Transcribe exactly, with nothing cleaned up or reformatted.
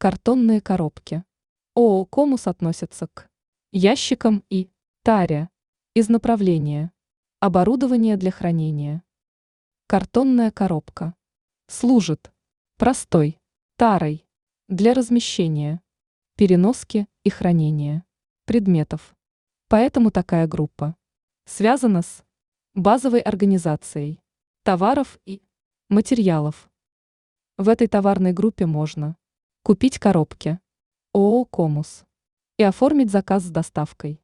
Картонные коробки. ООО «Комус» относится к ящикам и таре из направления оборудование для хранения. Картонная коробка служит простой тарой для размещения, переноски и хранения предметов. Поэтому такая группа связана с базовой организацией товаров и материалов. В этой товарной группе можно купить коробки ООО «Комус» и оформить заказ с доставкой.